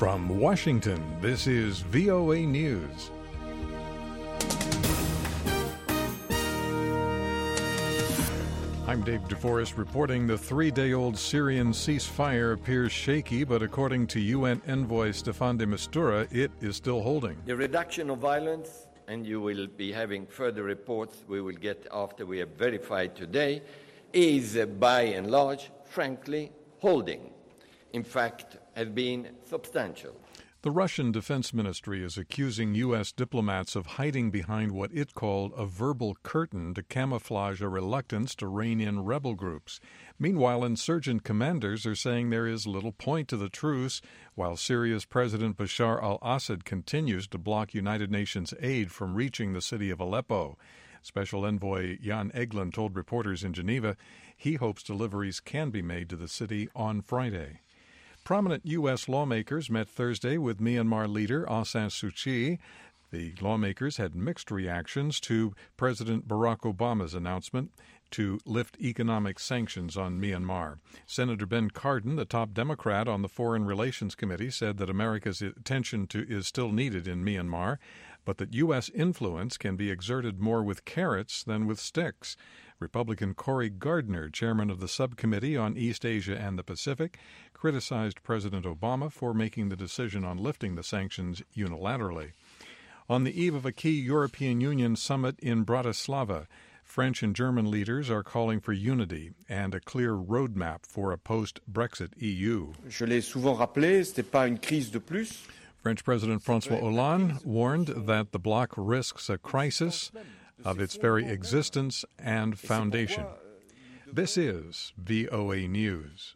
From Washington, this is VOA News. I'm Dave DeForest reporting the three-day-old Syrian ceasefire appears shaky, but according to UN envoy Staffan de Mistura, it is still holding. The reduction of violence, and you will be having further reports we will get after we have verified today, is by and large, frankly, holding. In fact, has been substantial. The Russian Defense Ministry is accusing U.S. diplomats of hiding behind what it called a verbal curtain to camouflage a reluctance to rein in rebel groups. Meanwhile, insurgent commanders are saying there is little point to the truce, while Syria's President Bashar al-Assad continues to block United Nations aid from reaching the city of Aleppo. Special Envoy Jan Egeland told reporters in Geneva he hopes deliveries can be made to the city on Friday. Prominent U.S. lawmakers met Thursday with Myanmar leader Aung San Suu Kyi. The lawmakers had mixed reactions to President Barack Obama's announcement to lift economic sanctions on Myanmar. Senator Ben Cardin, the top Democrat on the Foreign Relations Committee, said that America's attention is still needed in Myanmar, but that U.S. influence can be exerted more with carrots than with sticks. Republican Cory Gardner, chairman of the Subcommittee on East Asia and the Pacific, criticized President Obama for making the decision on lifting the sanctions unilaterally. On the eve of a key European Union summit in Bratislava, French and German leaders are calling for unity and a clear roadmap for a post-Brexit EU. Je l'ai souvent rappelé, ce n'est pas une crise de plus. French President François Hollande warned that the bloc risks a crisis of its very existence and foundation. This is VOA News.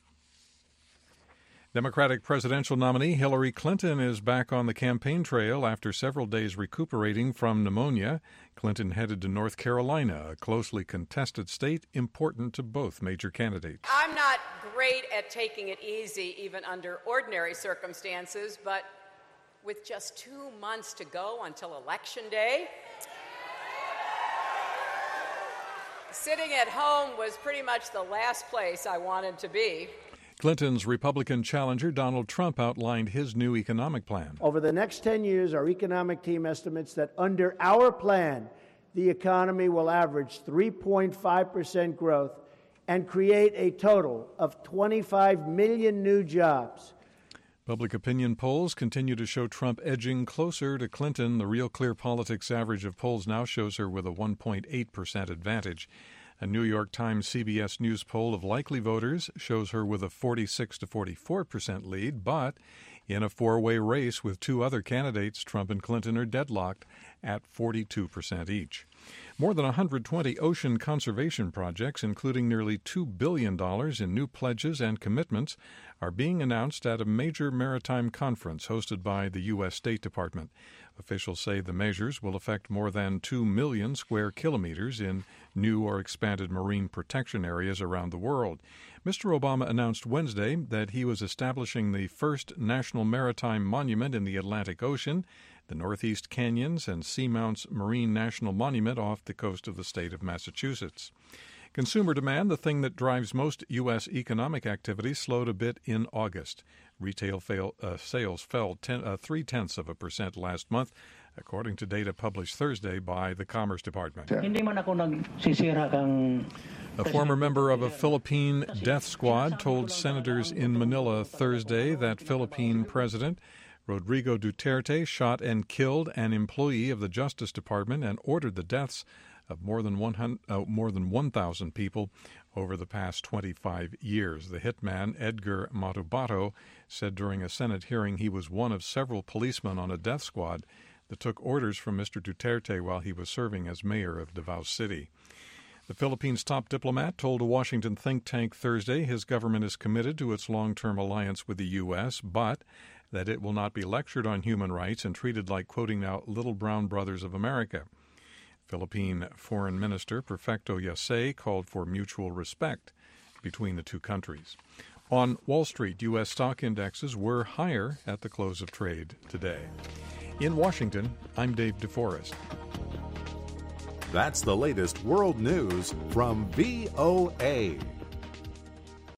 Democratic presidential nominee Hillary Clinton is back on the campaign trail after several days recuperating from pneumonia. Clinton headed to North Carolina, a closely contested state important to both major candidates. I'm not great at taking it easy, even under ordinary circumstances, but with just 2 months to go until Election Day, sitting at home was pretty much the last place I wanted to be. Clinton's Republican challenger Donald Trump outlined his new economic plan. Over the next 10 years, our economic team estimates that under our plan, the economy will average 3.5% growth and create a total of 25 million new jobs. Public opinion polls continue to show Trump edging closer to Clinton. The Real Clear Politics average of polls now shows her with a 1.8% advantage. A New York Times CBS News poll of likely voters shows her with a 46 to 44% lead, but in a four-way race with two other candidates, Trump and Clinton are deadlocked at 42% each. More than 120 ocean conservation projects, including nearly $2 billion in new pledges and commitments, are being announced at a major maritime conference hosted by the U.S. State Department. Officials say the measures will affect more than 2 million square kilometers in new or expanded marine protection areas around the world. Mr. Obama announced Wednesday that he was establishing the first national maritime monument in the Atlantic Ocean, the Northeast Canyons and Seamounts Marine National Monument off the coast of the state of Massachusetts. Consumer demand, the thing that drives most U.S. economic activity, slowed a bit in August. Retail sales fell 0.3% last month, according to data published Thursday by the Commerce Department. A former member of a Philippine death squad told senators in Manila Thursday that Philippine President Rodrigo Duterte shot and killed an employee of the Justice Department and ordered the deaths of more than 1,000 people over the past 25 years. The hitman, Edgar Matubato, said during a Senate hearing he was one of several policemen on a death squad that took orders from Mr. Duterte while he was serving as mayor of Davao City. The Philippines' top diplomat told a Washington think tank Thursday his government is committed to its long-term alliance with the U.S., but that it will not be lectured on human rights and treated like, quoting now, little brown brothers of America. Philippine Foreign Minister Perfecto Yasay called for mutual respect between the two countries. On Wall Street, U.S. stock indexes were higher at the close of trade today. In Washington, I'm Dave DeForest. That's the latest world news from VOA.